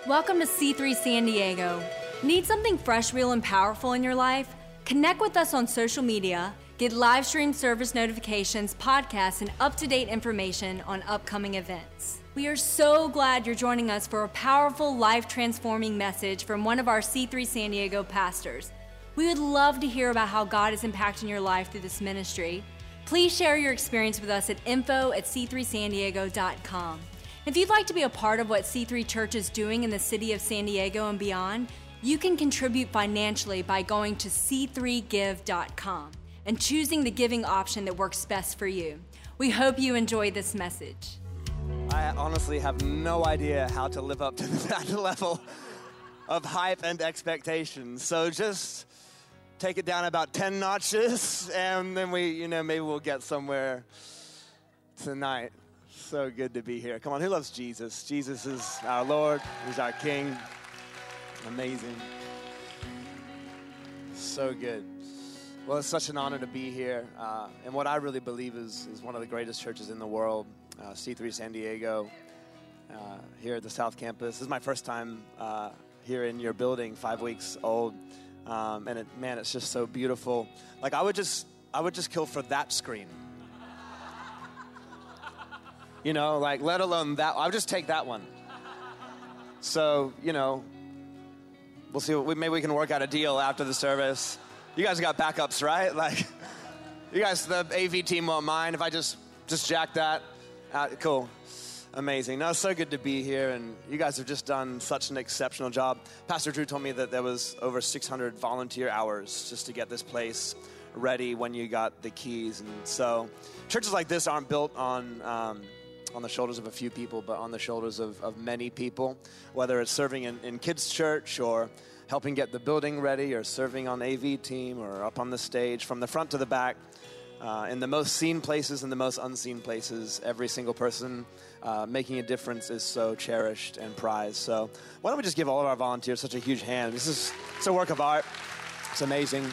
Welcome to C3 San Diego. Need something fresh, real, and powerful in your life? Connect with us on social media, get live stream service notifications, podcasts, and up-to-date information on upcoming events. We are so glad you're joining us for a powerful, life-transforming message from one of our C3 San Diego pastors. We would love to hear about how God is impacting your life through this ministry. Please share your experience with us at info@c3sandiego.com. If you'd like to be a part of what C3 Church is doing in the city of San Diego and beyond, you can contribute financially by going to c3give.com and choosing the giving option that works best for you. We hope you enjoy this message. I honestly have no idea how to live up to that level of hype and expectations. So just take it down about 10 notches, and then maybe we'll get somewhere tonight. So good to be here. Come on, who loves Jesus? Jesus is our Lord. He's our King. Amazing. So good. Well, it's such an honor to be here. And what I really believe is one of the greatest churches in the world, C3 San Diego, here at the South Campus. This is my first time here in your building, 5 weeks old. And it's just so beautiful. Like I would just kill for that screen. Let alone that. I would just take that one. So, we'll see. Maybe we can work out a deal after the service. You guys got backups, right? You guys, the AV team won't mind if I just jack that. Cool. Amazing. No, it's so good to be here, and you guys have just done such an exceptional job. Pastor Drew told me that there was over 600 volunteer hours just to get this place ready when you got the keys. And so churches like this aren't built on the shoulders of a few people, but on the shoulders of many people, whether it's serving in kids' church or helping get the building ready or serving on AV team or up on the stage from the front to the back. In the most seen places and the most unseen places, every single person making a difference is so cherished and prized. So why don't we just give all of our volunteers such a huge hand? It's a work of art. It's amazing.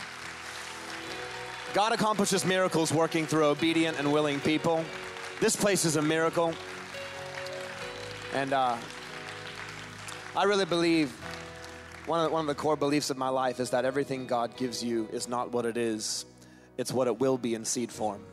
God accomplishes miracles working through obedient and willing people. This place is a miracle. And I really believe one of the core beliefs of my life is that everything God gives you is not what it is. It's what it will be in seed form.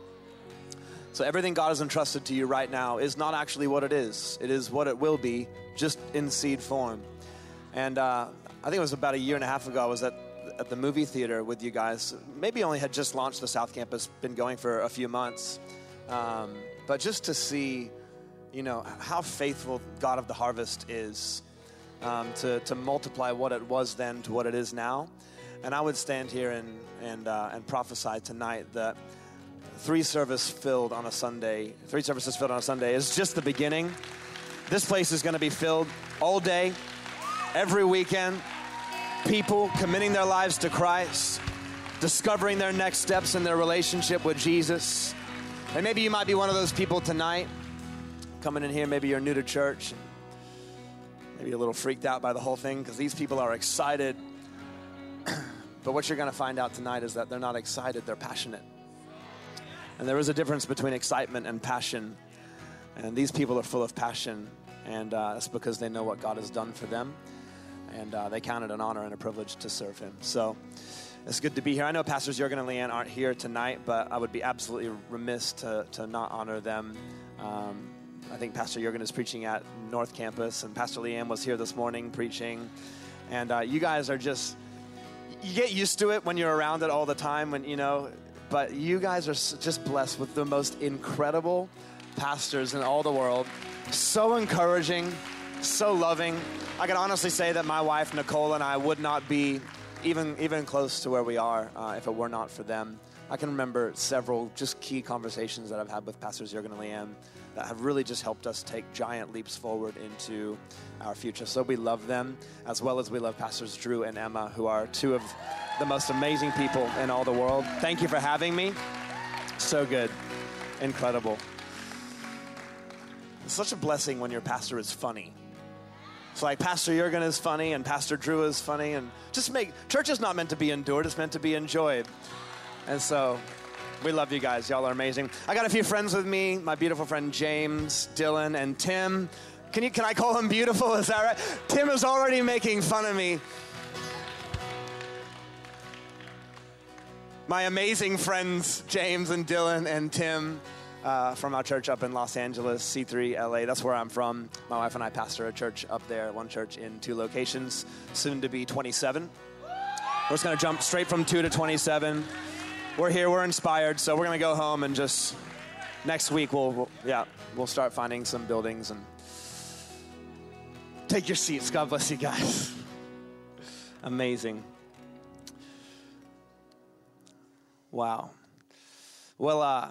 So everything God has entrusted to you right now is not actually what it is. It is what it will be, just in seed form. And I think it was about a year and a half ago, I was at the movie theater with you guys. Maybe only had just launched the South Campus, been going for a few months. But just to see, how faithful God of the harvest is to multiply what it was then to what it is now. And I would stand here and prophesy tonight that three services filled on a Sunday is just the beginning. This place is going to be filled all day, every weekend. People committing their lives to Christ, discovering their next steps in their relationship with Jesus. And maybe you might be one of those people tonight, coming in here, maybe you're new to church, maybe a little freaked out by the whole thing because these people are excited. But what you're going to find out tonight is that they're not excited, they're passionate. And there is a difference between excitement and passion. And these people are full of passion, and it's because they know what God has done for them. And they count it an honor and a privilege to serve Him. So it's good to be here. I know Pastors Jurgen and Leanne aren't here tonight, but I would be absolutely remiss to not honor them. I think Pastor Jurgen is preaching at North Campus, and Pastor Leanne was here this morning preaching. And you guys are you get used to it when you're around it all the time, but you guys are just blessed with the most incredible pastors in all the world. So encouraging, so loving. I can honestly say that my wife, Nicole, and I would not be even close to where we are if it were not for them. I can remember several just key conversations that I've had with Pastors Jurgen and Leanne that have really just helped us take giant leaps forward into our future. So we love them, as well as we love Pastors Drew and Emma, who are two of the most amazing people in all the world. Thank you for having me. So good. Incredible. It's such a blessing when your pastor is funny. It's like Pastor Jurgen is funny and Pastor Drew is funny, and church is not meant to be endured, it's meant to be enjoyed. And so we love you guys. Y'all are amazing. I got a few friends with me, my beautiful friend James, Dylan, and Tim. Can I call him beautiful? Is that right? Tim is already making fun of me. My amazing friends, James and Dylan and Tim, from our church up in Los Angeles, C3 LA. That's where I'm from. My wife and I pastor a church up there, one church in 2 locations, soon to be 27. We're just going to jump straight from 2 to 27. We're here, we're inspired, so we're going to go home and just next week we'll start finding some buildings and take your seats. God bless you guys. Amazing. Wow. Well,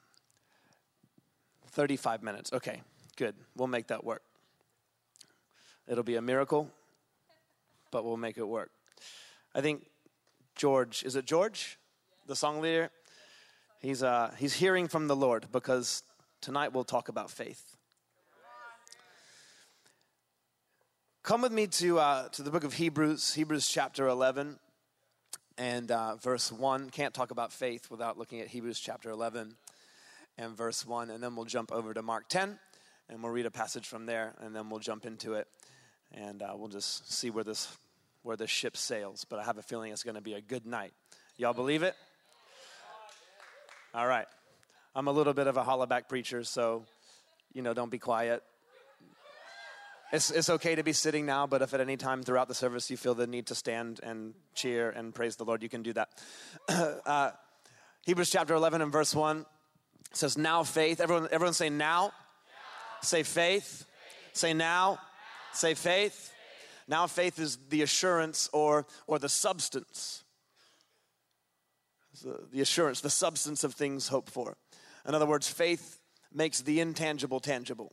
35 minutes. Okay, good. We'll make that work. It'll be a miracle, but we'll make it work. I think George, is it George? The song leader? He's hearing from the Lord because tonight we'll talk about faith. Come with me to the book of Hebrews chapter 11 and verse 1. Can't talk about faith without looking at Hebrews chapter 11 and verse 1, and then we'll jump over to Mark 10, and we'll read a passage from there, and then we'll jump into it, and we'll just see where this ship sails. But I have a feeling it's going to be a good night. Y'all believe it? All right. I'm a little bit of a hollaback preacher, so, don't be quiet. It's okay to be sitting now, but if at any time throughout the service you feel the need to stand and cheer and praise the Lord, you can do that. Hebrews chapter 11 and verse 1 says, now faith. Everyone say now. Say faith. Say now. Say faith. Now faith is the assurance or the substance. The assurance, the substance of things hoped for. In other words, faith makes the intangible tangible.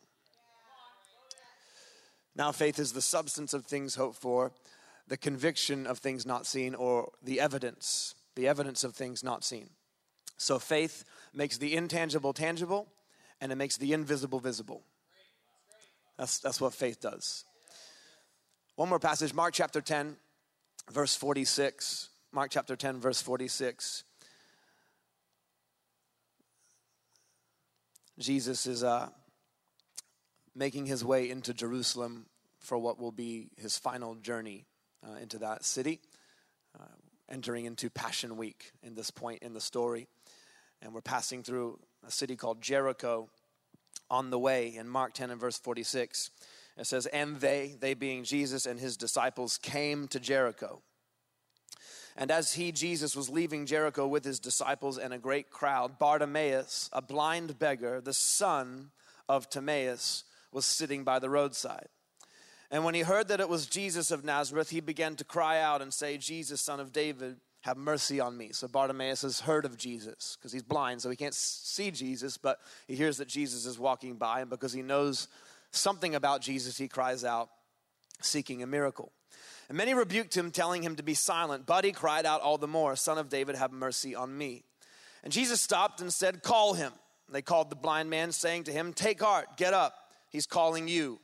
Now faith is the substance of things hoped for, the conviction of things not seen, or the evidence of things not seen. So faith makes the intangible tangible, and it makes the invisible visible. That's what faith does. One more passage, Mark chapter 10, verse 46. Mark chapter 10, verse 46. Jesus is making his way into Jerusalem for what will be his final journey into that city, entering into Passion Week in this point in the story. And we're passing through a city called Jericho on the way. In Mark 10 and verse 46, it says, and they being Jesus and his disciples, came to Jericho. And as Jesus was leaving Jericho with his disciples and a great crowd, Bartimaeus, a blind beggar, the son of Timaeus, was sitting by the roadside. And when he heard that it was Jesus of Nazareth, he began to cry out and say, Jesus, son of David, have mercy on me. So Bartimaeus has heard of Jesus because he's blind, so he can't see Jesus, but he hears that Jesus is walking by, and because he knows something about Jesus, he cries out, seeking a miracle. And many rebuked him, telling him to be silent, but he cried out all the more, Son of David, have mercy on me. And Jesus stopped and said, call him. And they called the blind man, saying to him, take heart, get up, he's calling you.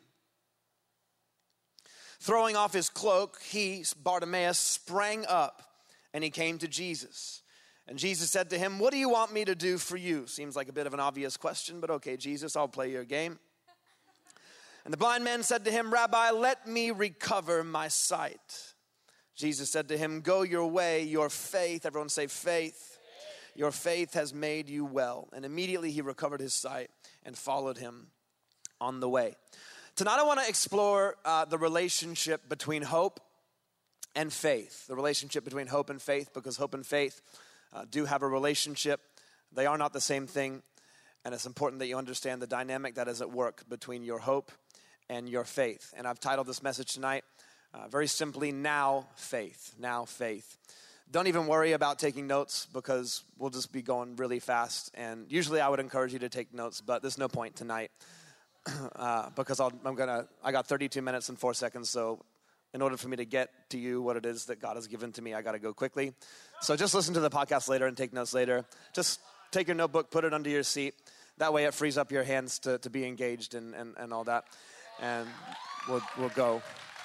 Throwing off his cloak, Bartimaeus, sprang up, and he came to Jesus. And Jesus said to him, what do you want me to do for you? Seems like a bit of an obvious question, but okay, Jesus, I'll play your game. And the blind man said to him, Rabbi, let me recover my sight. Jesus said to him, go your way, your faith, everyone say faith. Your faith has made you well. And immediately he recovered his sight and followed him on the way. Tonight I want to explore the relationship between hope and faith. The relationship between hope and faith, because hope and faith do have a relationship. They are not the same thing. And it's important that you understand the dynamic that is at work between your hope and your faith. And I've titled this message tonight, very simply, Now Faith. Now Faith. Don't even worry about taking notes because we'll just be going really fast. And usually I would encourage you to take notes, but there's no point tonight because I got 32 minutes and 4 seconds. So in order for me to get to you what it is that God has given to me, I got to go quickly. So just listen to the podcast later and take notes later. Just take your notebook, put it under your seat. That way it frees up your hands to be engaged and all that. And we'll go.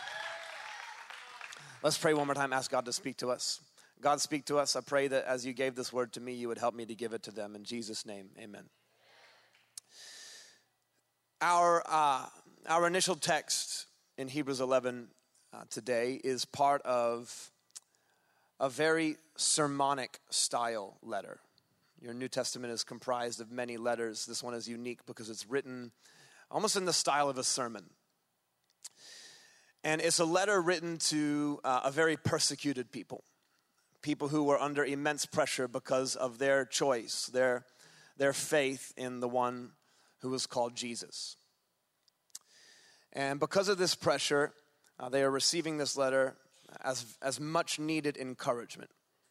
Let's pray one more time. Ask God to speak to us. God, speak to us. I pray that as you gave this word to me, you would help me to give it to them. In Jesus' name, amen. Our Our initial text in Hebrews 11 today is part of a very sermonic style letter. Your New Testament is comprised of many letters. This one is unique because it's written almost in the style of a sermon. And it's a letter written to a very persecuted people who were under immense pressure because of their choice, their faith in the one who was called Jesus. And because of this pressure, they are receiving this letter as much needed encouragement.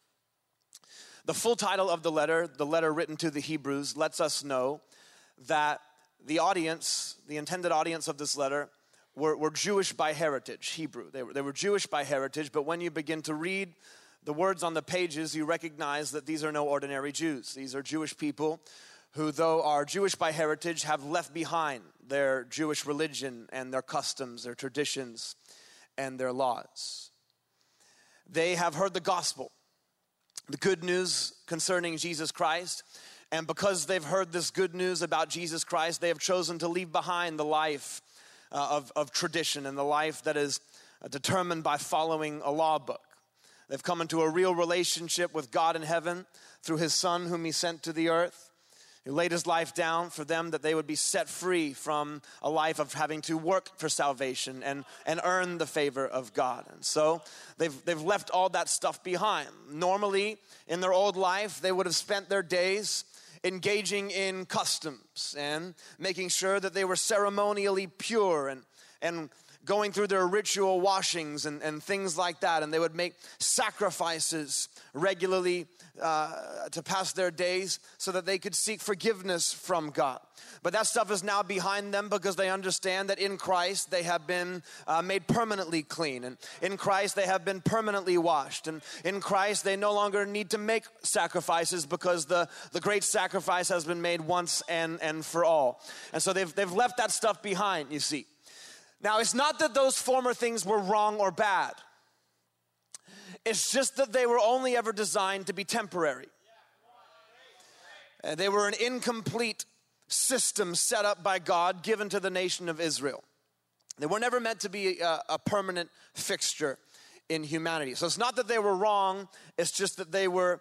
The full title of the letter written to the Hebrews, lets us know that the intended audience of this letter were Jewish by heritage, Hebrew. They were Jewish by heritage, but when you begin to read the words on the pages, you recognize that these are no ordinary Jews. These are Jewish people who, though are Jewish by heritage, have left behind their Jewish religion and their customs, their traditions, and their laws. They have heard the gospel, the good news concerning Jesus Christ, and because they've heard this good news about Jesus Christ, they have chosen to leave behind the life of tradition and the life that is determined by following a law book. They've come into a real relationship with God in heaven through his Son whom he sent to the earth. He laid his life down for them that they would be set free from a life of having to work for salvation and earn the favor of God. And so they've left all that stuff behind. Normally, in their old life, they would have spent their days engaging in customs and making sure that they were ceremonially pure and going through their ritual washings and things like that. And they would make sacrifices regularly to pass their days so that they could seek forgiveness from God. But that stuff is now behind them because they understand that in Christ they have been made permanently clean. And in Christ they have been permanently washed. And in Christ they no longer need to make sacrifices because the great sacrifice has been made once and for all. And so they've left that stuff behind, you see. Now, it's not that those former things were wrong or bad. It's just that they were only ever designed to be temporary. They were an incomplete system set up by God, given to the nation of Israel. They were never meant to be a permanent fixture in humanity. So it's not that they were wrong, it's just that they weren't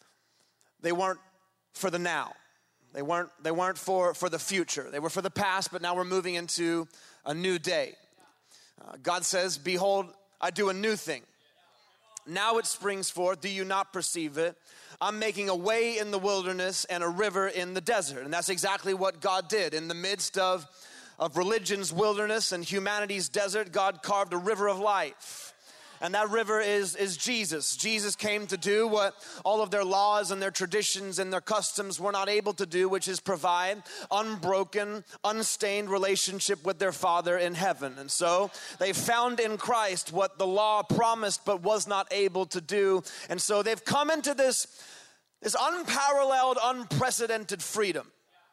for the now. They weren't for the future. They were for the past, but now we're moving into a new day. God says, "Behold, I do a new thing. Now it springs forth. Do you not perceive it? I'm making a way in the wilderness and a river in the desert." And that's exactly what God did. In the midst of religion's wilderness and humanity's desert, God carved a river of life. And that river is Jesus. Jesus came to do what all of their laws and their traditions and their customs were not able to do, which is provide unbroken, unstained relationship with their Father in heaven. And so they found in Christ what the law promised but was not able to do. And so they've come into this unparalleled, unprecedented freedom.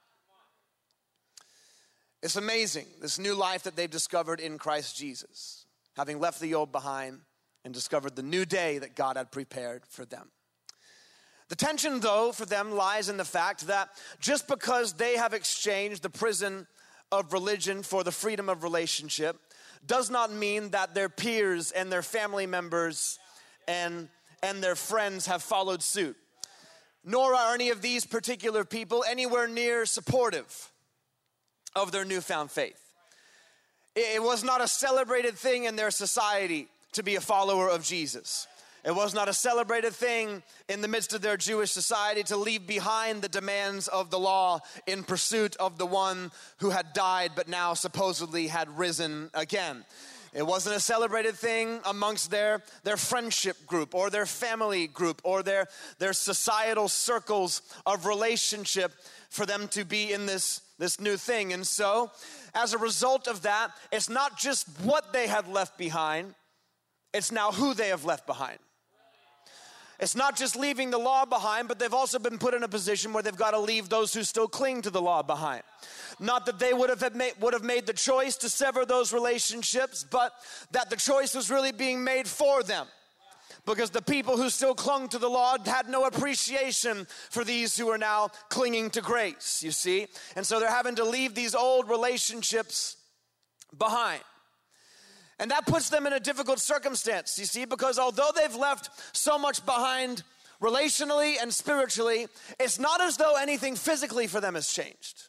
It's amazing, this new life that they've discovered in Christ Jesus, having left the old behind and discovered the new day that God had prepared for them. The tension, though, for them lies in the fact that just because they have exchanged the prison of religion for the freedom of relationship does not mean that their peers and their family members and their friends have followed suit. Nor are any of these particular people anywhere near supportive of their newfound faith. It was not a celebrated thing in their society to be a follower of Jesus. It was not a celebrated thing in the midst of their Jewish society to leave behind the demands of the law in pursuit of the one who had died but now supposedly had risen again. It wasn't a celebrated thing amongst their friendship group or their family group or their societal circles of relationship for them to be in this new thing. And so, as a result of that, it's not just what they had left behind, it's now who they have left behind. It's not just leaving the law behind, but they've also been put in a position where they've got to leave those who still cling to the law behind. Not that they would have made the choice to sever those relationships, but that the choice was really being made for them. Because the people who still clung to the law had no appreciation for these who are now clinging to grace, you see. And so they're having to leave these old relationships behind. And that puts them in a difficult circumstance, you see, because although they've left so much behind relationally and spiritually, it's not as though anything physically for them has changed.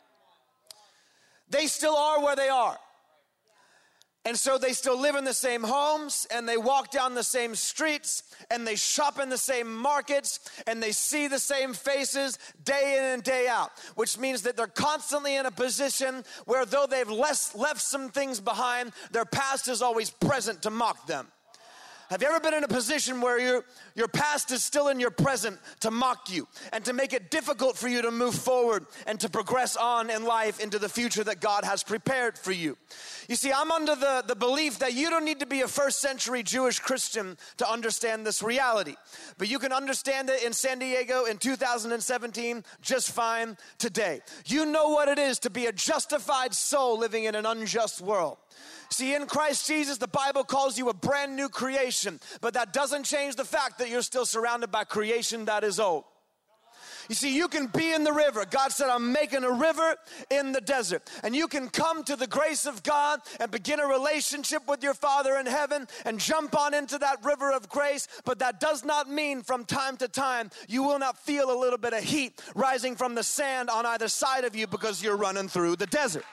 They still are where they are. And so they still live in the same homes, and they walk down the same streets, and they shop in the same markets, and they see the same faces day in and day out, which means that they're constantly in a position where though they've left some things behind, their past is always present to mock them. Have you ever been in a position where your past is still in your present to mock you and to make it difficult for you to move forward and to progress on in life into the future that God has prepared for you? You see, I'm under the belief that you don't need to be a first century Jewish Christian to understand this reality. But you can understand it in San Diego in 2017 just fine today. You know what it is to be a justified soul living in an unjust world. See, in Christ Jesus, the Bible calls you a brand new creation, but that doesn't change the fact that you're still surrounded by creation that is old. You see, you can be in the river. God said, I'm making a river in the desert. And you can come to the grace of God and begin a relationship with your Father in heaven and jump on into that river of grace. But that does not mean from time to time you will not feel a little bit of heat rising from the sand on either side of you because you're running through the desert.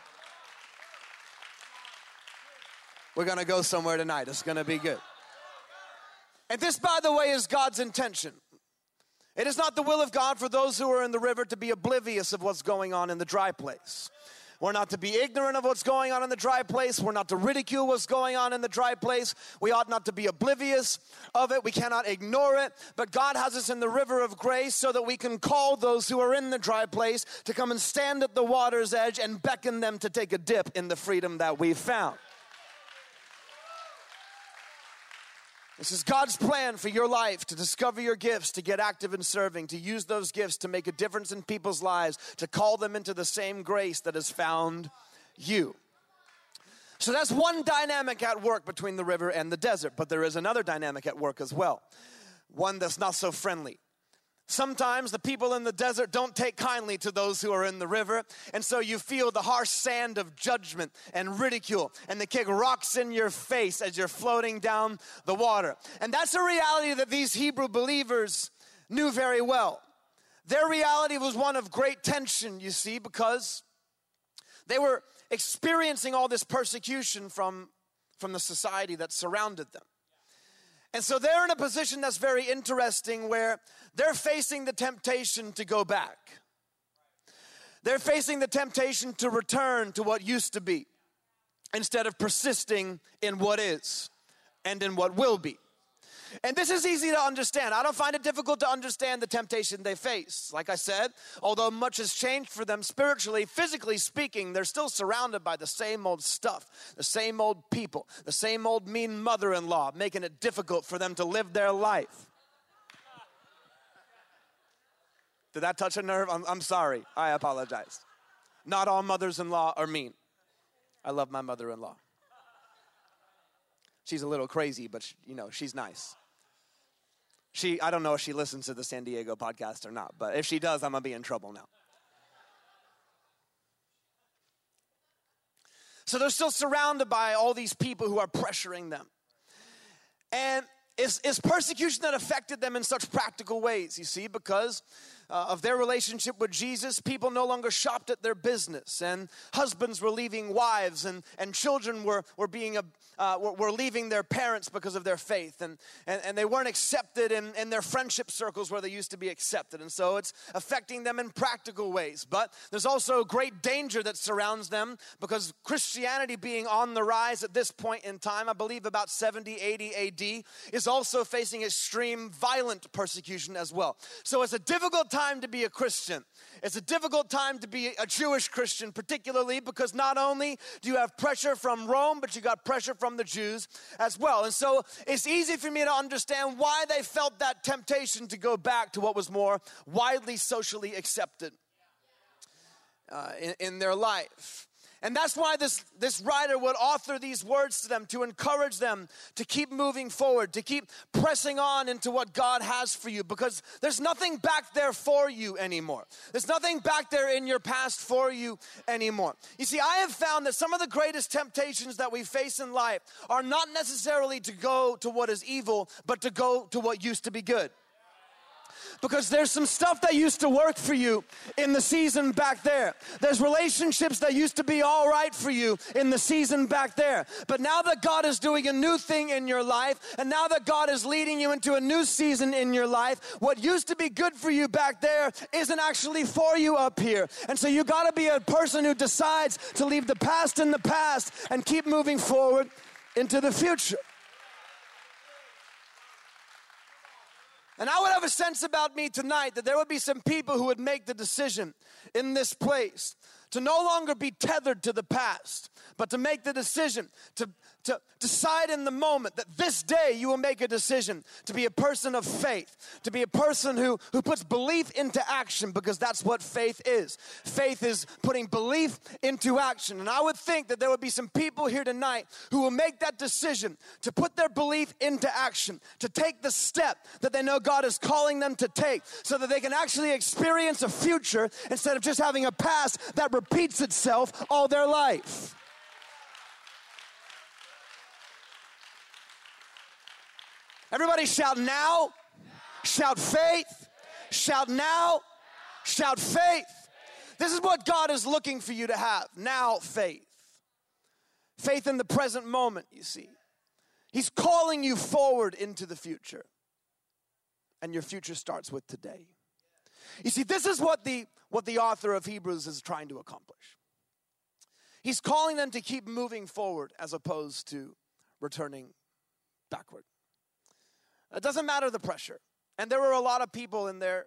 We're going to go somewhere tonight. It's going to be good. And this, by the way, is God's intention. It is not the will of God for those who are in the river to be oblivious of what's going on in the dry place. We're not to be ignorant of what's going on in the dry place. We're not to ridicule what's going on in the dry place. We ought not to be oblivious of it. We cannot ignore it. But God has us in the river of grace so that we can call those who are in the dry place to come and stand at the water's edge and beckon them to take a dip in the freedom that we've found. This is God's plan for your life, to discover your gifts, to get active in serving, to use those gifts to make a difference in people's lives, to call them into the same grace that has found you. So that's one dynamic at work between the river and the desert, but there is another dynamic at work as well, one that's not so friendly. Sometimes the people in the desert don't take kindly to those who are in the river, and so you feel the harsh sand of judgment and ridicule, and they kick rocks in your face as you're floating down the water. And that's a reality that these Hebrew believers knew very well. Their reality was one of great tension, you see, because they were experiencing all this persecution from the society that surrounded them. And so they're in a position that's very interesting where they're facing the temptation to go back. They're facing the temptation to return to what used to be instead of persisting in what is and in what will be. And this is easy to understand. I don't find it difficult to understand the temptation they face. Like I said, although much has changed for them spiritually, physically speaking, they're still surrounded by the same old stuff, the same old people, the same old mean mother-in-law, making it difficult for them to live their life. Did that touch a nerve? I'm sorry. I apologize. Not all mothers-in-law are mean. I love my mother-in-law. She's a little crazy, but she's nice. I don't know if she listens to the San Diego podcast or not, but if she does, I'm going to be in trouble now. So they're still surrounded by all these people who are pressuring them. And it's persecution that affected them in such practical ways, you see, because of their relationship with Jesus, people no longer shopped at their business, and husbands were leaving wives, and children were leaving their parents because of their faith, and they weren't accepted in their friendship circles where they used to be accepted, and so it's affecting them in practical ways. But there's also great danger that surrounds them because Christianity being on the rise at this point in time, I believe about 70, 80 AD, is also facing extreme violent persecution as well. So it's a difficult time to be a Christian. It's a difficult time to be a Jewish Christian, particularly because not only do you have pressure from Rome, but you got pressure from the Jews as well. And so it's easy for me to understand why they felt that temptation to go back to what was more widely socially accepted in their life. And that's why this writer would author these words to them, to encourage them to keep moving forward, to keep pressing on into what God has for you, because there's nothing back there for you anymore. There's nothing back there in your past for you anymore. You see, I have found that some of the greatest temptations that we face in life are not necessarily to go to what is evil, but to go to what used to be good. Because there's some stuff that used to work for you in the season back there. There's relationships that used to be all right for you in the season back there. But now that God is doing a new thing in your life, and now that God is leading you into a new season in your life, what used to be good for you back there isn't actually for you up here. And so you got to be a person who decides to leave the past in the past and keep moving forward into the future. And I would have a sense about me tonight that there would be some people who would make the decision in this place to no longer be tethered to the past, but to make the decision to decide in the moment that this day you will make a decision to be a person of faith, to be a person who puts belief into action, because that's what faith is. Faith is putting belief into action. And I would think that there would be some people here tonight who will make that decision to put their belief into action, to take the step that they know God is calling them to take, so that they can actually experience a future instead of just having a past that repeats itself all their life. Everybody shout now, shout faith, shout now, shout faith. This is what God is looking for you to have, now faith. Faith in the present moment, you see. He's calling you forward into the future. And your future starts with today. You see, this is what the author of Hebrews is trying to accomplish. He's calling them to keep moving forward as opposed to returning backward. It doesn't matter the pressure. And there were a lot of people in their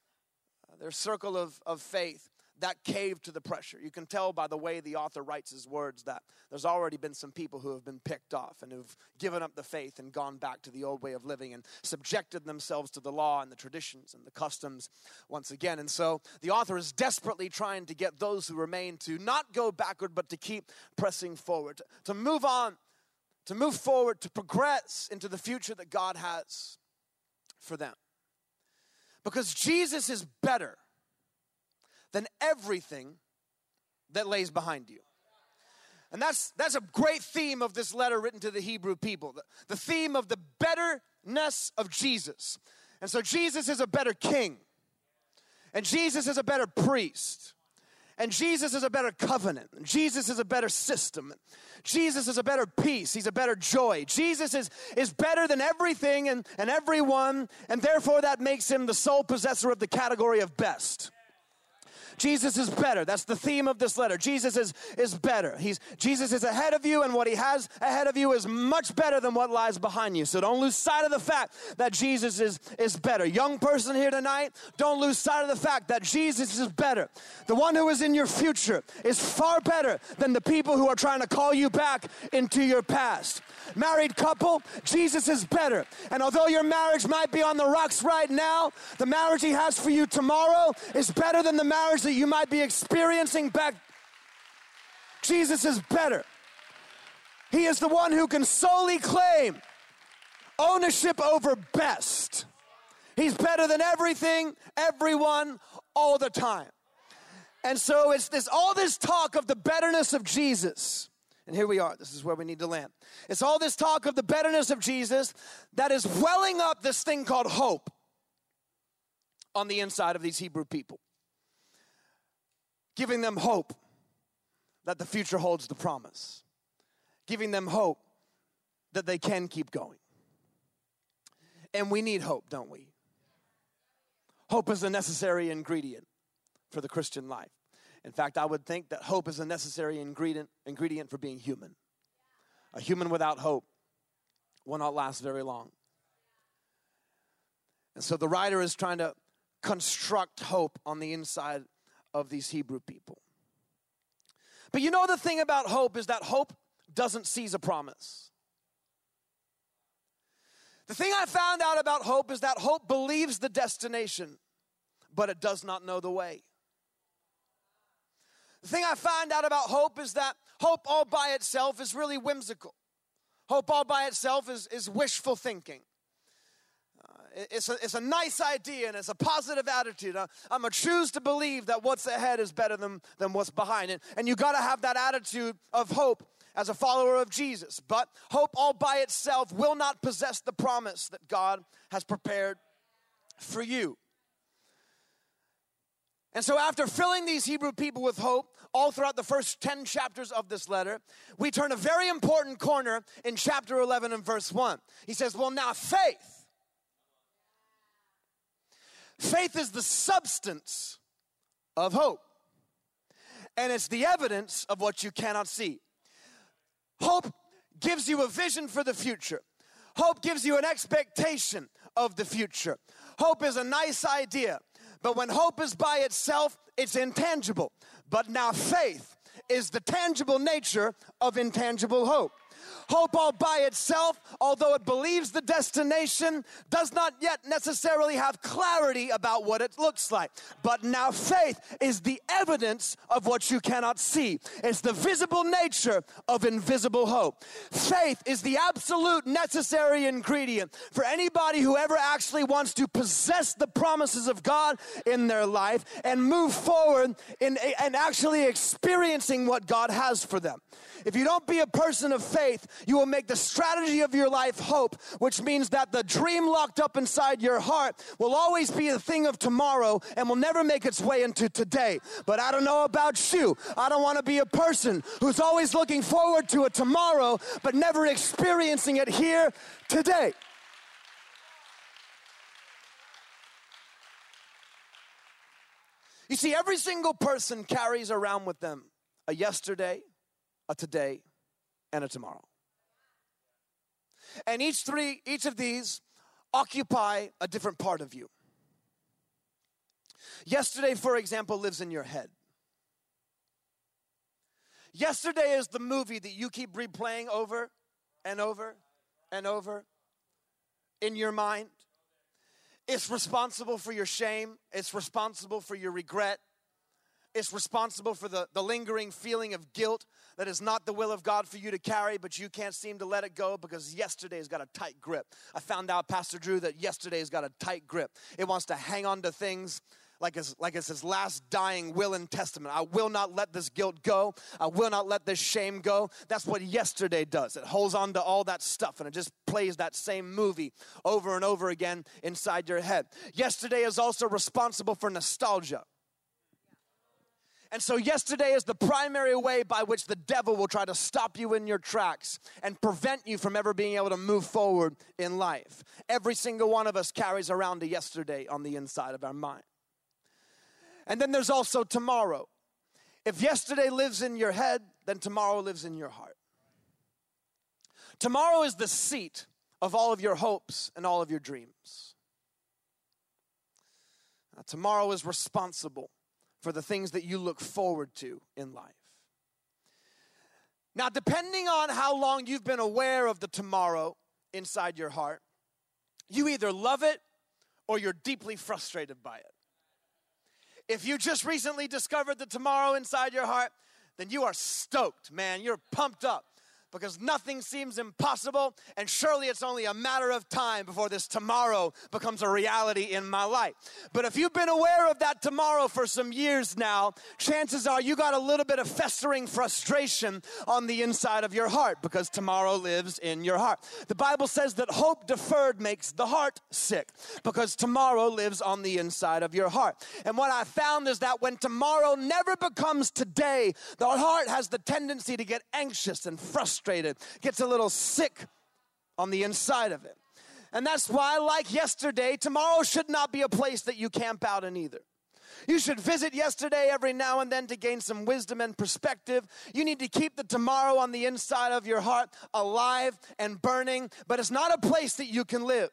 circle of faith that caved to the pressure. You can tell by the way the author writes his words that there's already been some people who have been picked off and who've given up the faith and gone back to the old way of living and subjected themselves to the law and the traditions and the customs once again. And so the author is desperately trying to get those who remain to not go backward, but to keep pressing forward, to move on, to move forward, to progress into the future that God has for them. Because Jesus is better than everything that lays behind you. And that's a great theme of this letter written to the Hebrew people. The theme of the betterness of Jesus. And so Jesus is a better king. And Jesus is a better priest. And Jesus is a better covenant. And Jesus is a better system. Jesus is a better peace. He's a better joy. Jesus is better than everything and everyone. And therefore that makes him the sole possessor of the category of best. Jesus is better. That's the theme of this letter. Jesus is better. Jesus is ahead of you, and what he has ahead of you is much better than what lies behind you. So don't lose sight of the fact that Jesus is better. Young person here tonight, don't lose sight of the fact that Jesus is better. The one who is in your future is far better than the people who are trying to call you back into your past. Married couple, Jesus is better. And although your marriage might be on the rocks right now, the marriage he has for you tomorrow is better than the marriage that you might be experiencing back. Jesus is better. He is the one who can solely claim ownership over best. He's better than everything, everyone, all the time. And so it's all this talk of the betterness of Jesus. And here we are. This is where we need to land. It's all this talk of the betterness of Jesus that is welling up this thing called hope on the inside of these Hebrew people. Giving them hope that the future holds the promise. Giving them hope that they can keep going. And we need hope, don't we? Hope is a necessary ingredient for the Christian life. In fact, I would think that hope is a necessary ingredient for being human. A human without hope will not last very long. And so the writer is trying to construct hope on the inside of these Hebrew people. But you know the thing about hope is that hope doesn't seize a promise. The thing I found out about hope is that hope believes the destination, but it does not know the way. The thing I find out about hope is that hope all by itself is really whimsical. Hope all by itself is wishful thinking. It's a nice idea and it's a positive attitude. I'm going to choose to believe that what's ahead is better than what's behind it. And you got to have that attitude of hope as a follower of Jesus. But hope all by itself will not possess the promise that God has prepared for you. And so after filling these Hebrew people with hope all throughout the first 10 chapters of this letter, we turn a very important corner in chapter 11 and verse 1. He says, well, now faith. Faith is the substance of hope, and it's the evidence of what you cannot see. Hope gives you a vision for the future. Hope gives you an expectation of the future. Hope is a nice idea, but when hope is by itself, it's intangible. But now faith is the tangible nature of intangible hope. Hope all by itself, although it believes the destination, does not yet necessarily have clarity about what it looks like. But now faith is the evidence of what you cannot see. It's the visible nature of invisible hope. Faith is the absolute necessary ingredient for anybody who ever actually wants to possess the promises of God in their life and move forward and actually experiencing what God has for them. If you don't be a person of faith, you will make the strategy of your life hope, which means that the dream locked up inside your heart will always be a thing of tomorrow and will never make its way into today. But I don't know about you. I don't want to be a person who's always looking forward to a tomorrow, but never experiencing it here today. You see, every single person carries around with them a yesterday, a today, and a tomorrow. And each of these occupy a different part of you. Yesterday, for example, lives in your head. Yesterday is the movie that you keep replaying over and over and over in your mind. It's responsible for your shame. It's responsible for your regret. It's responsible for the lingering feeling of guilt that is not the will of God for you to carry, but you can't seem to let it go because yesterday's got a tight grip. I found out, Pastor Drew, that yesterday's got a tight grip. It wants to hang on to things like it's his last dying will and testament. I will not let this guilt go. I will not let this shame go. That's what yesterday does. It holds on to all that stuff and it just plays that same movie over and over again inside your head. Yesterday is also responsible for nostalgia. And so yesterday is the primary way by which the devil will try to stop you in your tracks and prevent you from ever being able to move forward in life. Every single one of us carries around a yesterday on the inside of our mind. And then there's also tomorrow. If yesterday lives in your head, then tomorrow lives in your heart. Tomorrow is the seat of all of your hopes and all of your dreams. Now, tomorrow is responsible for the things that you look forward to in life. Now, depending on how long you've been aware of the tomorrow inside your heart, you either love it or you're deeply frustrated by it. If you just recently discovered the tomorrow inside your heart, then you are stoked, man. You're pumped up because nothing seems impossible, and surely it's only a matter of time before this tomorrow becomes a reality in my life. But if you've been aware of that tomorrow for some years now, chances are you got a little bit of festering frustration on the inside of your heart because tomorrow lives in your heart. The Bible says that hope deferred makes the heart sick because tomorrow lives on the inside of your heart. And what I found is that when tomorrow never becomes today, the heart has the tendency to get anxious and frustrated, gets a little sick on the inside of it. And that's why, like yesterday, tomorrow should not be a place that you camp out in either. You should visit yesterday every now and then to gain some wisdom and perspective. You need to keep the tomorrow on the inside of your heart alive and burning, but it's not a place that you can live.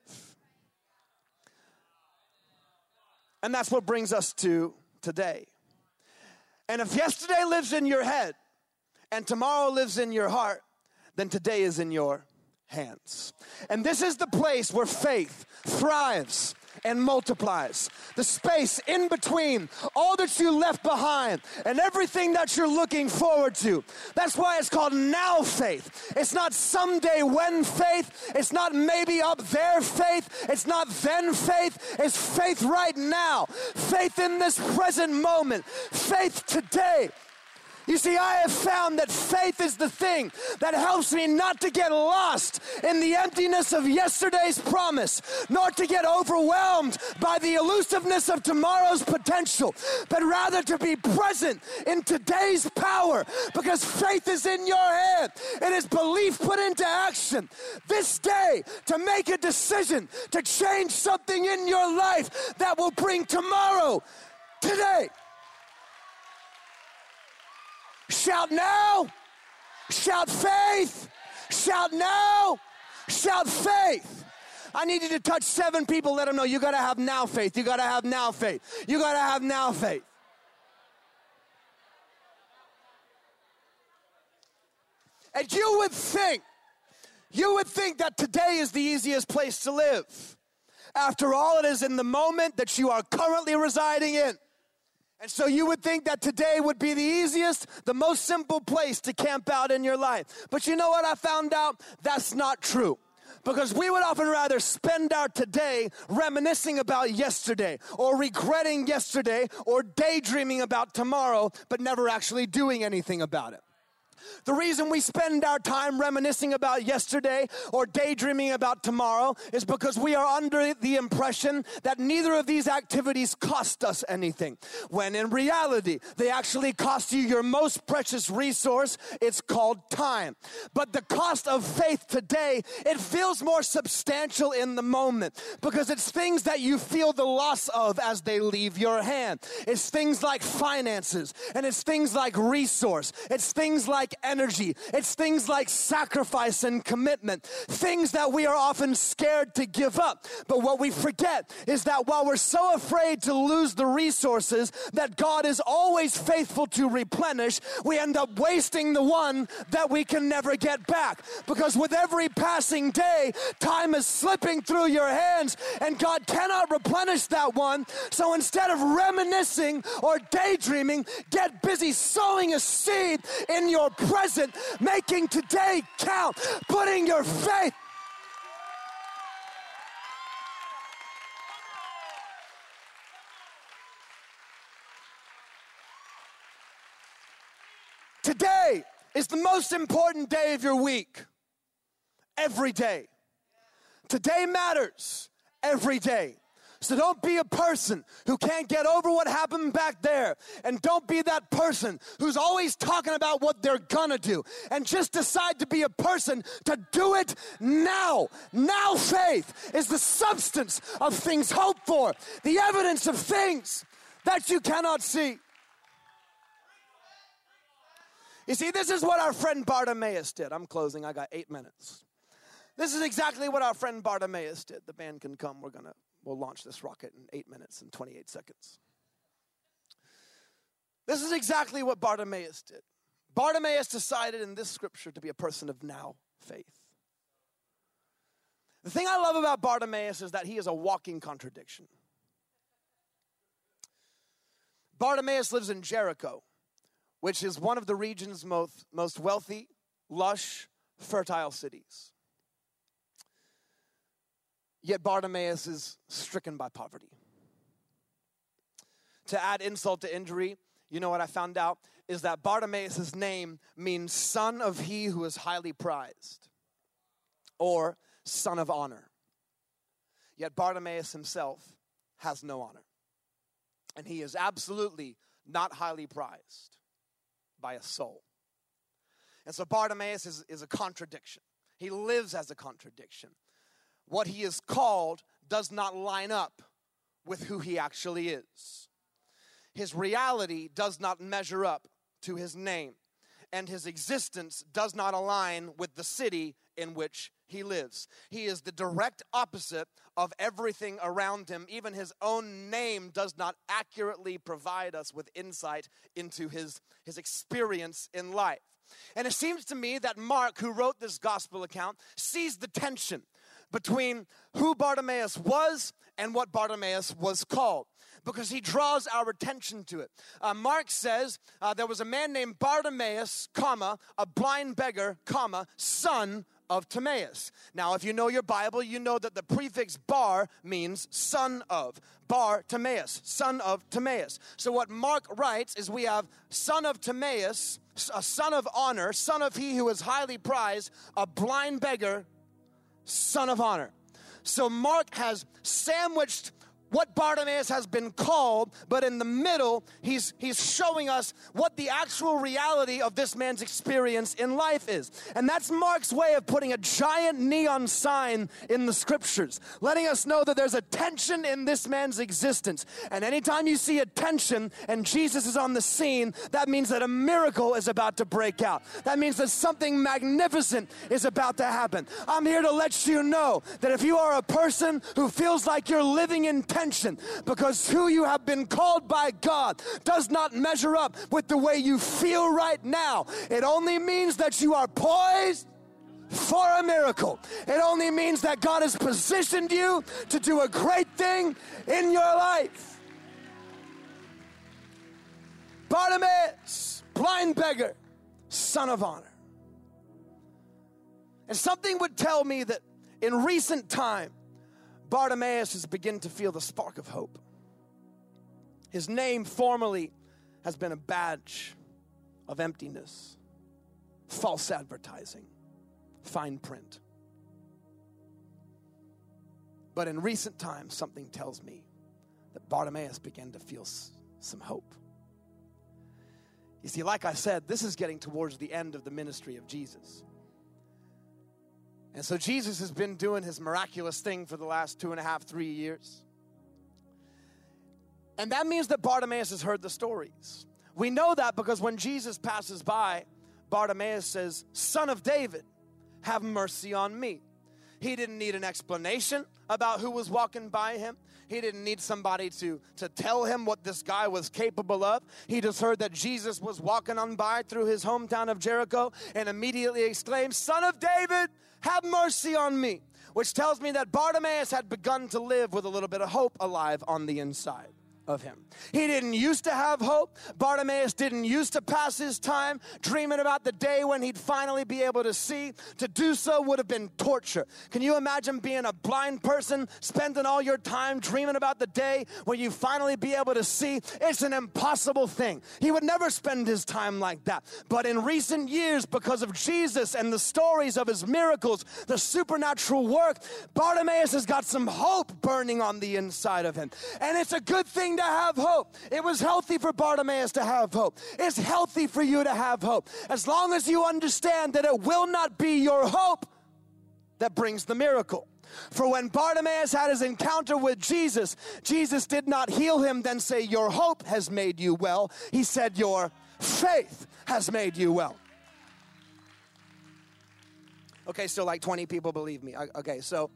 And that's what brings us to today. And if yesterday lives in your head and tomorrow lives in your heart, then today is in your hands. And this is the place where faith thrives and multiplies. The space in between all that you left behind and everything that you're looking forward to. That's why it's called now faith. It's not someday when faith. It's not maybe up there faith. It's not then faith. It's faith right now. Faith in this present moment. Faith today. You see, I have found that faith is the thing that helps me not to get lost in the emptiness of yesterday's promise, nor to get overwhelmed by the elusiveness of tomorrow's potential, but rather to be present in today's power, because faith is in your hand. It is belief put into action. This day, to make a decision to change something in your life that will bring tomorrow, today. Shout now, shout faith, shout now, shout faith. I need you to touch 7 people, let them know you gotta have now faith, you gotta have now faith, you gotta have now faith. And you would think that today is the easiest place to live. After all, it is in the moment that you are currently residing in. And so you would think that today would be the easiest, the most simple place to camp out in your life. But you know what I found out? That's not true. Because we would often rather spend our today reminiscing about yesterday, or regretting yesterday, or daydreaming about tomorrow, but never actually doing anything about it. The reason we spend our time reminiscing about yesterday or daydreaming about tomorrow is because we are under the impression that neither of these activities cost us anything, when in reality, they actually cost you your most precious resource. It's called time. But the cost of faith today, it feels more substantial in the moment, because it's things that you feel the loss of as they leave your hand. It's things like finances, and it's things like resource. It's things like energy. It's things like sacrifice and commitment, things that we are often scared to give up. But what we forget is that while we're so afraid to lose the resources that God is always faithful to replenish, we end up wasting the one that we can never get back. Because with every passing day, time is slipping through your hands and God cannot replenish that one. So instead of reminiscing or daydreaming, get busy sowing a seed in your present, making today count, putting your faith. Today is the most important day of your week. Every day. Today matters every day. So don't be a person who can't get over what happened back there. And don't be that person who's always talking about what they're gonna do. And just decide to be a person to do it now. Now faith is the substance of things hoped for, the evidence of things that you cannot see. You see, this is what our friend Bartimaeus did. I'm closing, I got 8 minutes. This is exactly what our friend Bartimaeus did. The band can come, we'll launch this rocket in 8 minutes and 28 seconds. This is exactly what Bartimaeus did. Bartimaeus decided in this scripture to be a person of now faith. The thing I love about Bartimaeus is that he is a walking contradiction. Bartimaeus lives in Jericho, which is one of the region's most wealthy, lush, fertile cities. Yet Bartimaeus is stricken by poverty. To add insult to injury, you know what I found out? Is that Bartimaeus' name means son of he who is highly prized, or son of honor. Yet Bartimaeus himself has no honor. And he is absolutely not highly prized by a soul. And so Bartimaeus is a contradiction. He lives as a contradiction. What he is called does not line up with who he actually is. His reality does not measure up to his name, and his existence does not align with the city in which he lives. He is the direct opposite of everything around him. Even his own name does not accurately provide us with insight into his experience in life. And it seems to me that Mark, who wrote this gospel account, sees the tension between who Bartimaeus was and what Bartimaeus was called, because he draws our attention to it. Mark says there was a man named Bartimaeus, comma, a blind beggar, comma, son of Timaeus. Now, if you know your Bible, you know that the prefix bar means son of. Bar Timaeus, son of Timaeus. So what Mark writes is we have son of Timaeus, a son of honor, son of he who is highly prized, a blind beggar, son of honor. So Mark has sandwiched what Bartimaeus has been called, but in the middle, he's showing us what the actual reality of this man's experience in life is. And that's Mark's way of putting a giant neon sign in the scriptures, letting us know that there's a tension in this man's existence. And anytime you see a tension and Jesus is on the scene, that means that a miracle is about to break out. That means that something magnificent is about to happen. I'm here to let you know that if you are a person who feels like you're living in tension, because who you have been called by God does not measure up with the way you feel right now. It only means that you are poised for a miracle. It only means that God has positioned you to do a great thing in your life. Bartimaeus, blind beggar, son of honor. And something would tell me that in recent time, Bartimaeus has begun to feel the spark of hope. His name formerly has been a badge of emptiness, false advertising, fine print. But in recent times, something tells me that Bartimaeus began to feel some hope. You see, like I said, this is getting towards the end of the ministry of Jesus. And so Jesus has been doing his miraculous thing for the last 2.5, 3 years. And that means that Bartimaeus has heard the stories. We know that because when Jesus passes by, Bartimaeus says, "Son of David, have mercy on me." He didn't need an explanation about who was walking by him. He didn't need somebody to tell him what this guy was capable of. He just heard that Jesus was walking on by through his hometown of Jericho and immediately exclaimed, "Son of David, have mercy on me," which tells me that Bartimaeus had begun to live with a little bit of hope alive on the inside of him. He didn't used to have hope. Bartimaeus didn't used to pass his time dreaming about the day when he'd finally be able to see. To do so would have been torture. Can you imagine being a blind person, spending all your time dreaming about the day when you finally be able to see? It's an impossible thing. He would never spend his time like that. But in recent years, because of Jesus and the stories of his miracles, the supernatural work, Bartimaeus has got some hope burning on the inside of him. And it's a good thing to have hope. It was healthy for Bartimaeus to have hope. It's healthy for you to have hope. As long as you understand that it will not be your hope that brings the miracle. For when Bartimaeus had his encounter with Jesus, Jesus did not heal him, then say, "Your hope has made you well." He said, "Your faith has made you well." Okay, so like 20 people believe me. Okay, so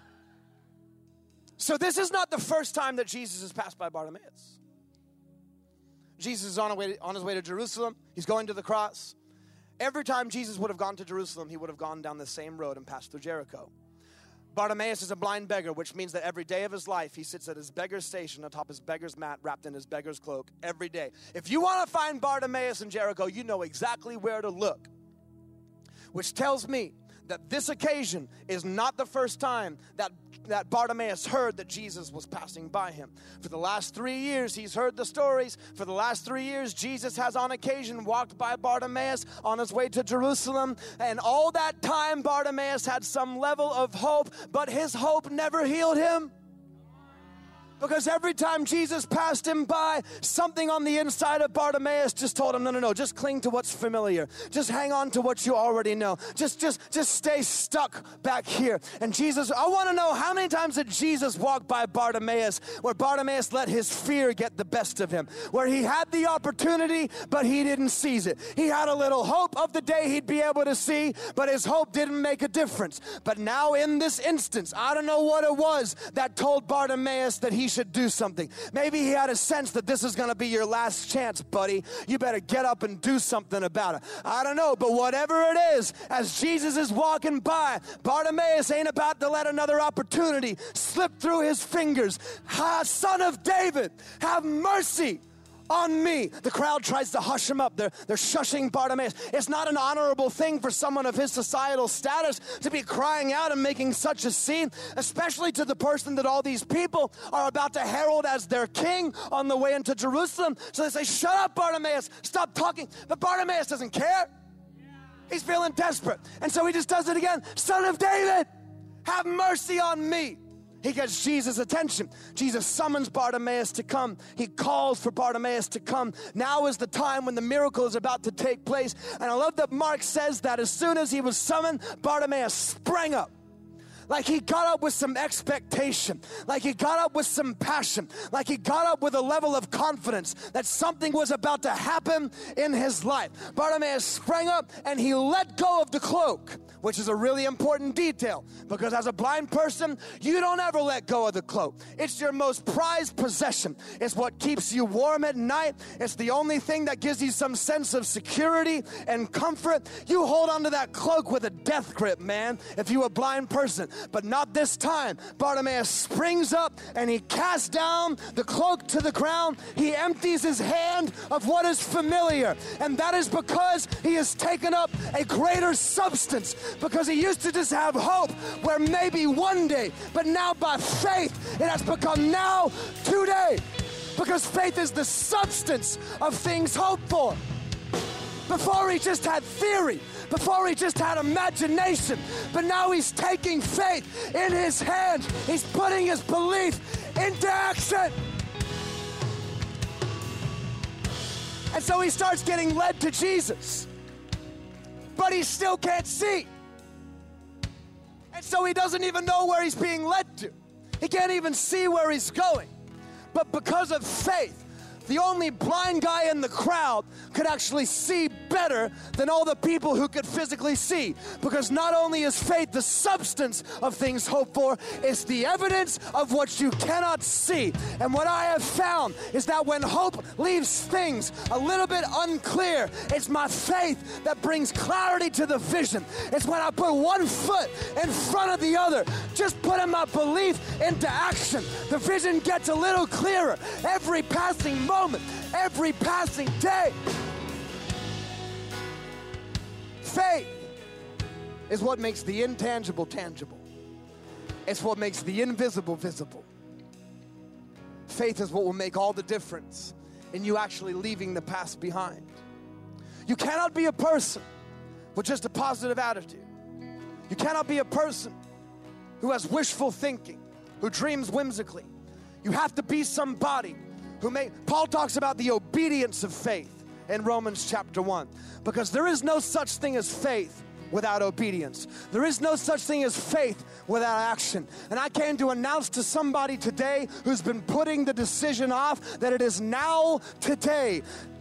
this is not the first time that Jesus has passed by Bartimaeus. Jesus is on his way to Jerusalem. He's going to the cross. Every time Jesus would have gone to Jerusalem, he would have gone down the same road and passed through Jericho. Bartimaeus is a blind beggar, which means that every day of his life, he sits at his beggar's station atop his beggar's mat, wrapped in his beggar's cloak, every day. If you want to find Bartimaeus in Jericho, you know exactly where to look. Which tells me that this occasion is not the first time that Bartimaeus heard that Jesus was passing by him. For the last 3 years, he's heard the stories. For the last 3 years, Jesus has on occasion walked by Bartimaeus on his way to Jerusalem. And all that time, Bartimaeus had some level of hope, but his hope never healed him. Because every time Jesus passed him by, something on the inside of Bartimaeus just told him, no, just cling to what's familiar. Just hang on to what you already know. Just stay stuck back here. And Jesus, I want to know how many times did Jesus walk by Bartimaeus where Bartimaeus let his fear get the best of him, where he had the opportunity, but he didn't seize it. He had a little hope of the day he'd be able to see, but his hope didn't make a difference. But now in this instance, I don't know what it was that told Bartimaeus that he he should do something. Maybe he had a sense that this is going to be your last chance, buddy. You better get up and do something about it. I don't know, but whatever it is, as Jesus is walking by, Bartimaeus ain't about to let another opportunity slip through his fingers. Son of David, have mercy on me. The crowd tries to hush him up. They're shushing Bartimaeus. It's not an honorable thing for someone of his societal status to be crying out and making such a scene, especially to the person that all these people are about to herald as their king on the way into Jerusalem. So they say, shut up, Bartimaeus, stop talking. But Bartimaeus doesn't care. He's feeling desperate. And so he just does it again. Son of David, have mercy on me. He gets Jesus' attention. Jesus summons Bartimaeus to come. He calls for Bartimaeus to come. Now is the time when the miracle is about to take place. And I love that Mark says that as soon as he was summoned, Bartimaeus sprang up. Like he got up with some expectation, like he got up with some passion, like he got up with a level of confidence that something was about to happen in his life. Bartimaeus sprang up and he let go of the cloak, which is a really important detail, because as a blind person, you don't ever let go of the cloak. It's your most prized possession. It's what keeps you warm at night. It's the only thing that gives you some sense of security and comfort. You hold onto that cloak with a death grip, man, if you're a blind person. But not this time. Bartimaeus springs up and he casts down the cloak to the ground. He empties his hand of what is familiar. And that is because he has taken up a greater substance. Because he used to just have hope where maybe one day, but now by faith, it has become now today. Because faith is the substance of things hoped for. Before he just had theory. Before he just had imagination. But now he's taking faith in his hands. He's putting his belief into action. And so he starts getting led to Jesus. But he still can't see. And so he doesn't even know where he's being led to. He can't even see where he's going. But because of faith, the only blind guy in the crowd could actually see better than all the people who could physically see. Because not only is faith the substance of things hoped for, it's the evidence of what you cannot see. And what I have found is that when hope leaves things a little bit unclear, it's my faith that brings clarity to the vision. It's when I put one foot in front of the other, just putting my belief into action. The vision gets a little clearer every passing moment, every passing day. Faith is what makes the intangible tangible. It's what makes the invisible visible. Faith is what will make all the difference in you actually leaving the past behind. You cannot be a person with just a positive attitude. You cannot be a person who has wishful thinking, who dreams whimsically. You have to be somebody Paul talks about the obedience of faith in Romans chapter 1, because there is no such thing as faith without obedience. There is no such thing as faith without action. And I came to announce to somebody today who's been putting the decision off that it is now today.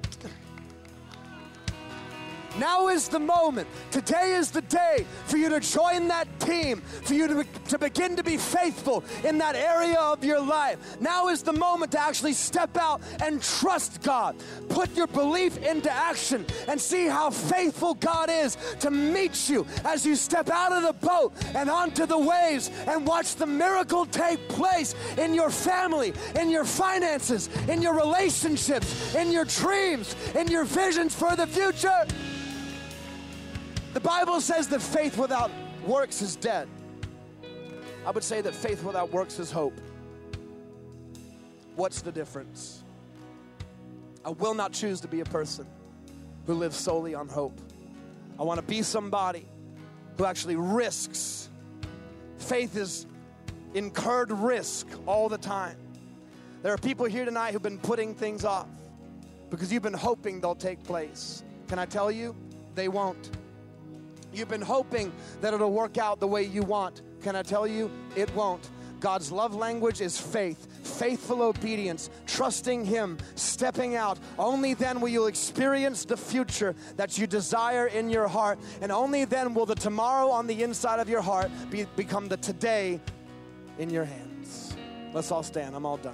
Now is the moment. Today is the day for you to join that team, for you to begin to be faithful in that area of your life. Now is the moment to actually step out and trust God. Put your belief into action and see how faithful God is to meet you as you step out of the boat and onto the waves and watch the miracle take place in your family, in your finances, in your relationships, in your dreams, in your visions for the future. The Bible says that faith without works is dead. I would say that faith without works is hope. What's the difference? I will not choose to be a person who lives solely on hope. I want to be somebody who actually risks. Faith is incurred risk all the time. There are people here tonight who've been putting things off because you've been hoping they'll take place. Can I tell you? They won't. You've been hoping that it'll work out the way you want. Can I tell you? It won't. God's love language is faith, faithful obedience, trusting Him, stepping out. Only then will you experience the future that you desire in your heart, and only then will the tomorrow on the inside of your heart become the today in your hands. Let's all stand. I'm all done.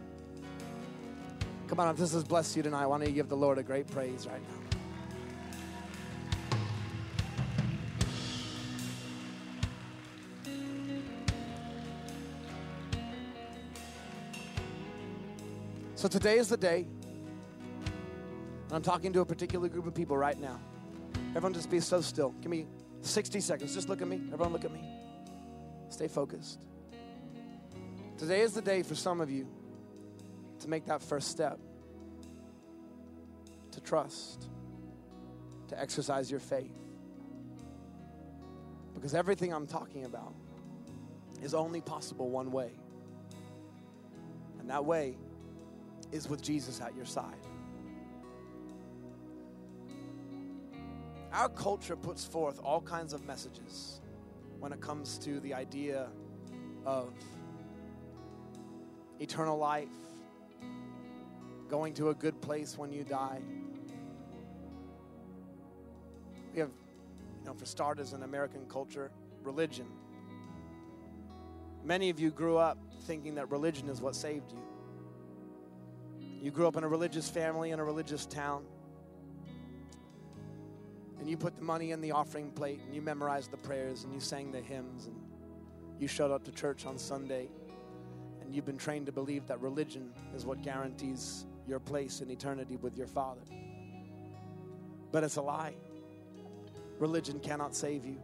Come on, if this has blessed you tonight, why don't you give the Lord a great praise right now? So today is the day, and I'm talking to a particular group of people right now. Everyone just be so still. Give me 60 seconds. Just look at me. Everyone look at me. Stay focused. Today is the day for some of you to make that first step, to trust, to exercise your faith. Because everything I'm talking about is only possible one way. And that way is with Jesus at your side. Our culture puts forth all kinds of messages when it comes to the idea of eternal life, going to a good place when you die. We have, for starters, in American culture, religion. Many of you grew up thinking that religion is what saved you. You grew up in a religious family in a religious town. And you put the money in the offering plate and you memorized the prayers and you sang the hymns and you showed up to church on Sunday. And you've been trained to believe that religion is what guarantees your place in eternity with your Father. But it's a lie. Religion cannot save you.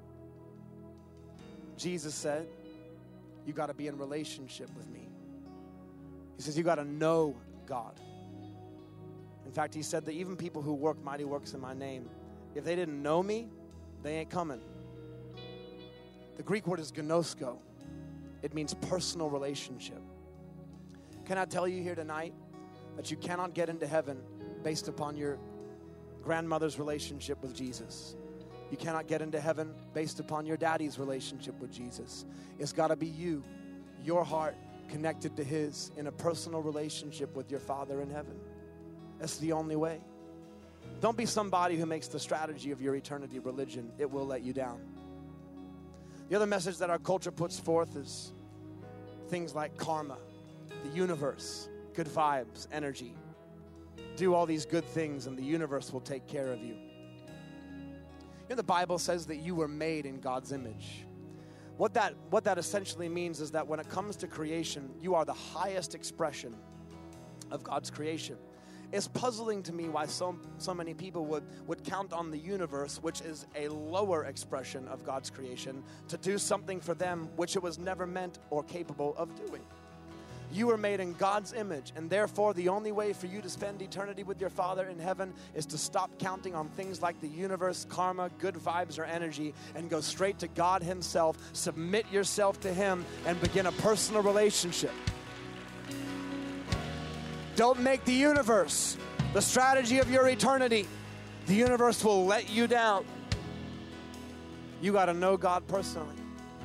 Jesus said, you got to be in relationship with me. He says, you got to know God. In fact, he said that even people who work mighty works in my name, if they didn't know me, they ain't coming. The Greek word is gnosko. It means personal relationship. Can I tell you here tonight that you cannot get into heaven based upon your grandmother's relationship with Jesus? You cannot get into heaven based upon your daddy's relationship with Jesus. It's got to be you, your heart, connected to his in a personal relationship with your Father in heaven. That's the only way. Don't be somebody who makes the strategy of your eternity religion. It will let you down. The other message that our culture puts forth is things like karma, the universe, good vibes, energy. Do all these good things and the universe will take care of you. The Bible says that you were made in God's image. What that essentially means is that when it comes to creation, you are the highest expression of God's creation. It's puzzling to me why so many people would count on the universe, which is a lower expression of God's creation, to do something for them which it was never meant or capable of doing. You were made in God's image, and therefore the only way for you to spend eternity with your Father in heaven is to stop counting on things like the universe, karma, good vibes, or energy, and go straight to God himself, submit yourself to him, and begin a personal relationship. Don't make the universe the strategy of your eternity. The universe will let you down. You got to know God personally.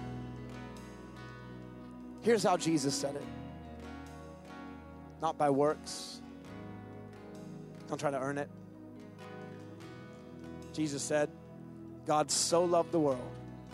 Here's how Jesus said it. Not by works. Don't try to earn it. Jesus said, God so loved the world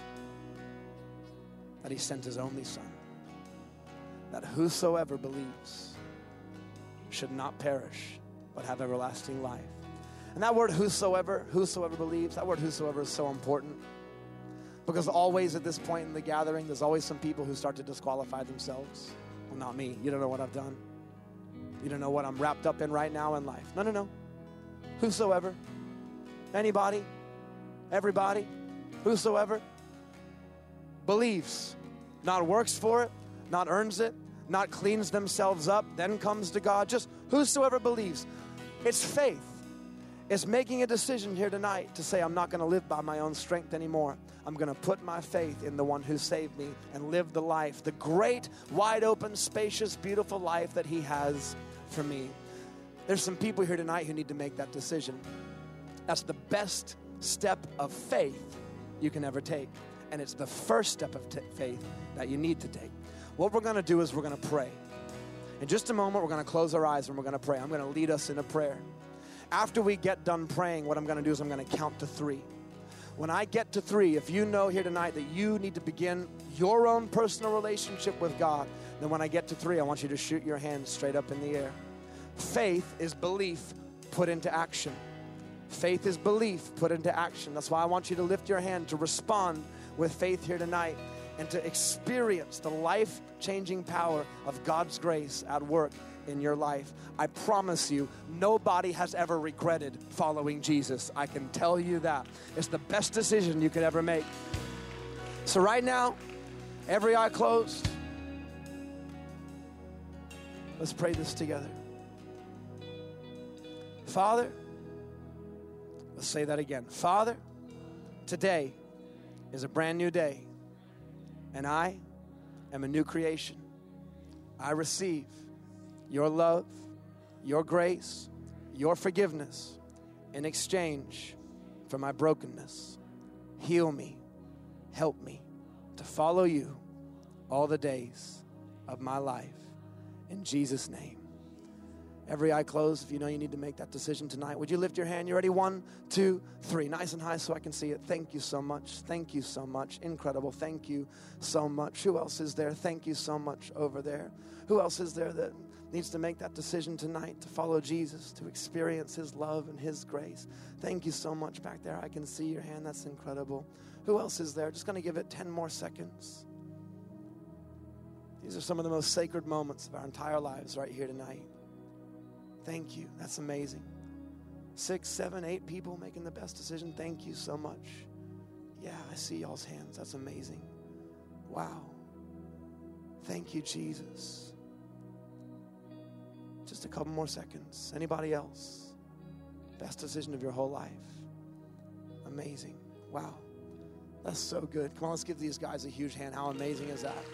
that he sent his only Son, that whosoever believes should not perish, but have everlasting life. And that word whosoever believes, that word whosoever is so important. Because always at this point in the gathering, there's always some people who start to disqualify themselves. Well, not me. You don't know what I've done. You don't know what I'm wrapped up in right now in life. No. Whosoever. Anybody. Everybody. Whosoever believes. Not works for it. Not earns it. Not cleans themselves up. Then comes to God. Just whosoever believes. It's faith. It's making a decision here tonight to say, I'm not going to live by my own strength anymore. I'm going to put my faith in the one who saved me and live the life, the great, wide open, spacious, beautiful life that he has for me. There's some people here tonight who need to make that decision. That's the best step of faith you can ever take. And it's the first step of faith that you need to take. What we're going to do is we're going to pray. In just a moment, we're going to close our eyes and we're going to pray. I'm going to lead us in a prayer. After we get done praying, what I'm going to do is I'm going to count to 3. When I get to 3, if you know here tonight that you need to begin your own personal relationship with God, then when I get to 3, I want you to shoot your hand straight up in the air. Faith is belief put into action. Faith is belief put into action. That's why I want you to lift your hand to respond with faith here tonight and to experience the life-changing power of God's grace at work in your life. I promise you, nobody has ever regretted following Jesus. I can tell you that. It's the best decision you could ever make. So right now, every eye closed, let's pray this together. Father, let's say that again. Father, today is a brand new day, and I am a new creation. I receive your love, your grace, your forgiveness in exchange for my brokenness. Heal me, help me to follow you all the days of my life. In Jesus' name. Every eye closed. If you know you need to make that decision tonight, would you lift your hand? You ready? 1, 2, 3. Nice and high so I can see it. Thank you so much. Thank you so much. Incredible. Thank you so much. Who else is there? Thank you so much over there. Who else is there that needs to make that decision tonight to follow Jesus, to experience his love and his grace? Thank you so much back there. I can see your hand. That's incredible. Who else is there? Just going to give it 10 more seconds. These are some of the most sacred moments of our entire lives right here tonight. Thank you. That's amazing. 6, 7, 8 people making the best decision. Thank you so much. Yeah, I see y'all's hands. That's amazing. Wow. Thank you, Jesus. Just a couple more seconds. Anybody else? Best decision of your whole life. Amazing. Wow. That's so good. Come on, let's give these guys a huge hand. How amazing is that?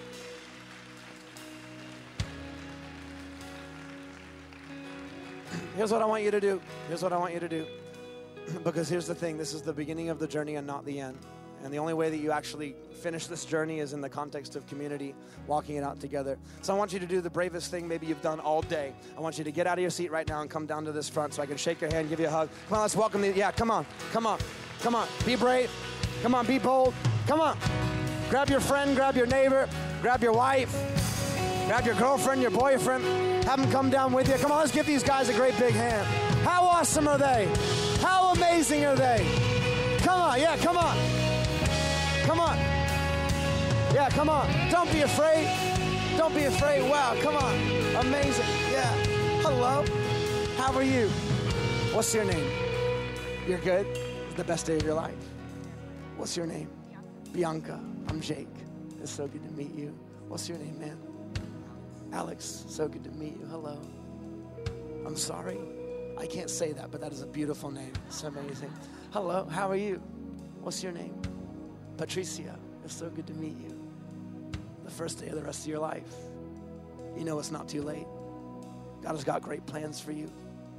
Here's what I want you to do. Here's what I want you to do. Because here's the thing. This is the beginning of the journey and not the end. And the only way that you actually finish this journey is in the context of community, walking it out together. So I want you to do the bravest thing maybe you've done all day. I want you to get out of your seat right now and come down to this front so I can shake your hand, give you a hug. Come on, let's welcome the, yeah, come on, come on, come on. Be brave. Come on, be bold. Come on. Grab your friend, grab your neighbor, grab your wife, grab your girlfriend, your boyfriend. Have them come down with you. Come on, let's give these guys a great big hand. How awesome are they? How amazing are they? Come on, yeah, come on. Come on. Yeah, come on. Don't be afraid. Don't be afraid. Wow, come on. Amazing. Yeah. Hello. How are you? What's your name? You're good? It's the best day of your life. What's your name? Bianca. I'm Jake. It's so good to meet you. What's your name, man? Alex. So good to meet you. Hello. I'm sorry. I can't say that, but that is a beautiful name. It's amazing. Hello. How are you? What's your name? Patricia. It's so good to meet you. The first day of the rest of your life. You know it's not too late. God has got great plans for you.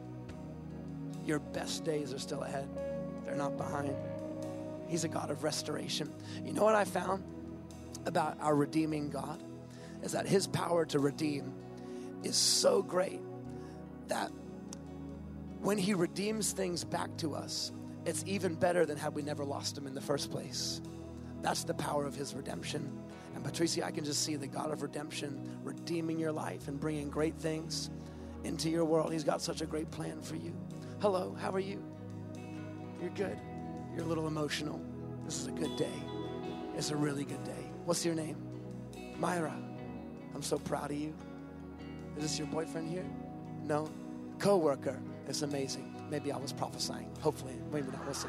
Your best days are still ahead. They're not behind. He's a God of restoration. You know what I found about our redeeming God? Is that his power to redeem is so great that when he redeems things back to us, it's even better than had we never lost them in the first place. That's the power of his redemption. And Patricia, I can just see the God of redemption redeeming your life and bringing great things into your world. He's got such a great plan for you. Hello, how are you? You're good. You're a little emotional. This is a good day. It's a really good day. What's your name? Myra. I'm so proud of you. Is this your boyfriend here? No? Co-worker. It's amazing. Maybe I was prophesying. Hopefully. Maybe not. We'll see.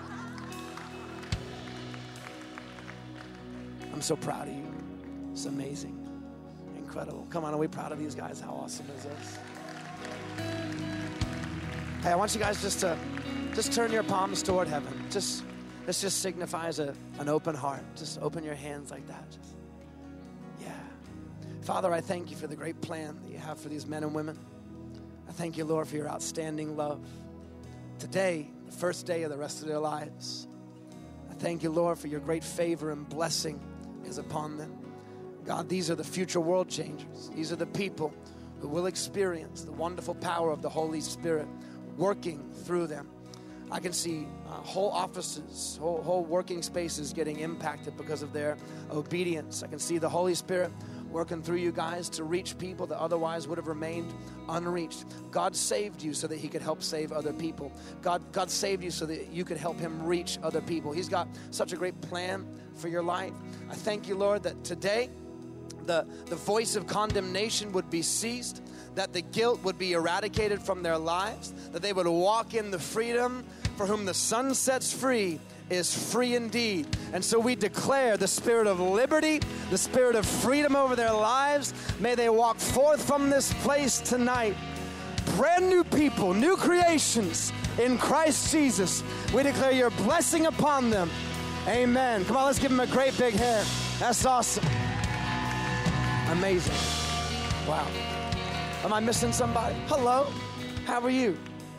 I'm so proud of you. It's amazing. Incredible. Come on, are we proud of these guys? How awesome is this? Hey, I want you guys just to turn your palms toward heaven. This just signifies an open heart. Just open your hands like that. Yeah. Father, I thank you for the great plan that you have for these men and women. I thank you, Lord, for your outstanding love. Today, the first day of the rest of their lives, I thank you, Lord, for your great favor and blessing is upon them. God, these are the future world changers. These are the people who will experience the wonderful power of the Holy Spirit working through them. I can see whole offices, whole working spaces getting impacted because of their obedience. I can see the Holy Spirit working through you guys to reach people that otherwise would have remained unreached. God saved you so that he could help save other people. God saved you so that you could help him reach other people. He's got such a great plan for your life. I thank you, Lord, that today the voice of condemnation would be ceased, that the guilt would be eradicated from their lives, that they would walk in the freedom. For whom the Son sets free is free indeed. And so we declare the spirit of liberty, the spirit of freedom over their lives. May they walk forth from this place tonight, brand new people, new creations in Christ Jesus. We declare your blessing upon them. Amen. Come on, let's give them a great big hand. That's awesome. Amazing. Wow. Am I missing somebody? Hello. How are you?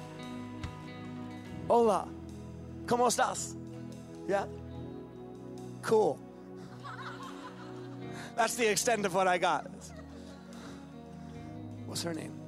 Hola. ¿Cómo estás? Yeah? Cool. That's the extent of what I got. What's her name?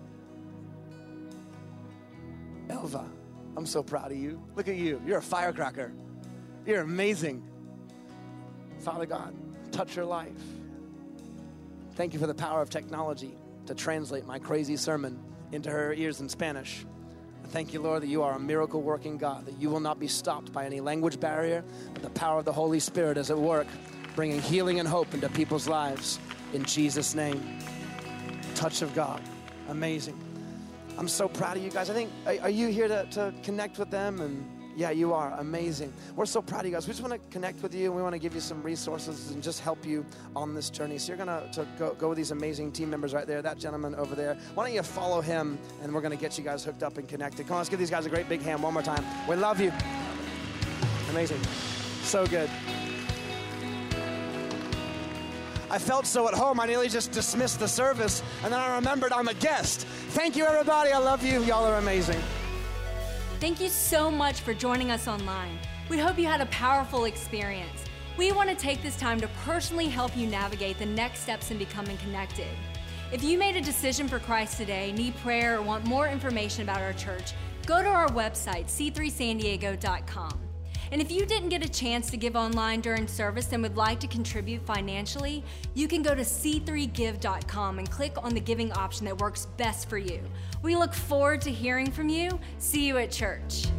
Elva. I'm so proud of you. Look at you. You're a firecracker. You're amazing. Father God, touch her life. Thank you for the power of technology to translate my crazy sermon into her ears in Spanish. Thank you, Lord, that you are a miracle-working God, that you will not be stopped by any language barrier, but the power of the Holy Spirit is at work, bringing healing and hope into people's lives. In Jesus' name, touch of God. Amazing. I'm so proud of you guys. I think, are you here to connect with them? And yeah, you are. Amazing. We're so proud of you guys. We just want to connect with you, and we want to give you some resources and just help you on this journey. So you're going to go with these amazing team members right there, that gentleman over there. Why don't you follow him, and we're going to get you guys hooked up and connected. Come on, let's give these guys a great big hand one more time. We love you. Amazing. So good. I felt so at home, I nearly just dismissed the service, and then I remembered I'm a guest. Thank you, everybody. I love you. Y'all are amazing. Thank you so much for joining us online. We hope you had a powerful experience. We want to take this time to personally help you navigate the next steps in becoming connected. If you made a decision for Christ today, need prayer, or want more information about our church, go to our website, c3sandiego.com. And if you didn't get a chance to give online during service and would like to contribute financially, you can go to c3give.com and click on the giving option that works best for you. We look forward to hearing from you. See you at church.